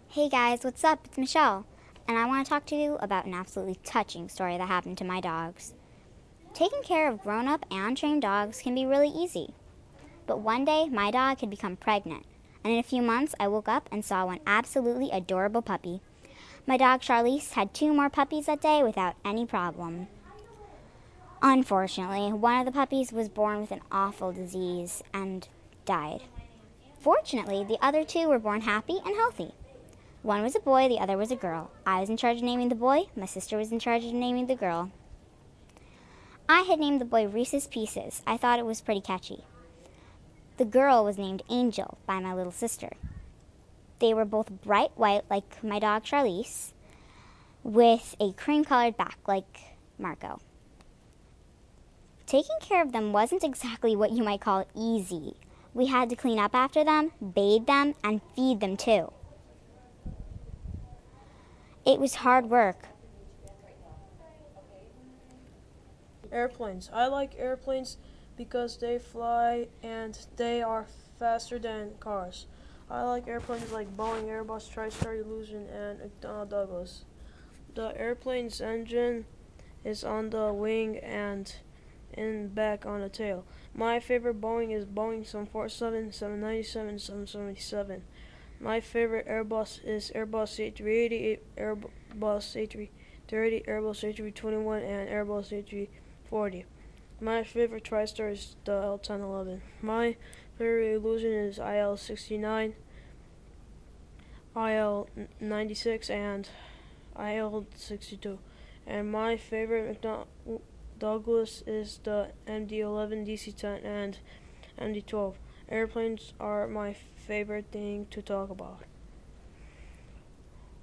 Hey guys, what's up? It's Michelle, and I want to talk to you about an absolutely touching story that happened to my dogs. Taking care of grown up and trained dogs can be really easy. But one day, my dog had become pregnant, and in a few months, I woke up and saw one absolutely adorable puppy. My dog Charlize had two more puppies that day without any problem. Unfortunately, one of the puppies was born with an awful disease and died. Fortunately, the other two were born happy and healthy. One was a boy, the other was a girl. I was in charge of naming the boy, my sister was in charge of naming the girl. I had named the boy Reese's Pieces. I thought it was pretty catchy. The girl was named Angel by my little sister. They were both bright white like my dog Charlize, with a cream-colored back like Marco. Taking care of them wasn't exactly what you might call easy. We had to clean up after them, bathe them, and feed them too. It was hard work. Airplanes. I like airplanes because they fly and they are faster than cars. I like airplanes like Boeing, Airbus, TriStar, Illusion, and McDonnell Douglas. The airplane's engine is on the wing and in back on the tail. My favorite Boeing is Boeing 747, 797, 777. My favorite Airbus is Airbus A380, Airbus A330, Airbus A321, and Airbus A340. My favorite TriStar is the L1011. My favorite Illusion is IL69, IL96, and IL62. And my favorite McDonnell Douglas is the MD-11, DC-10, and MD-12. Airplanes are my favorite thing to talk about.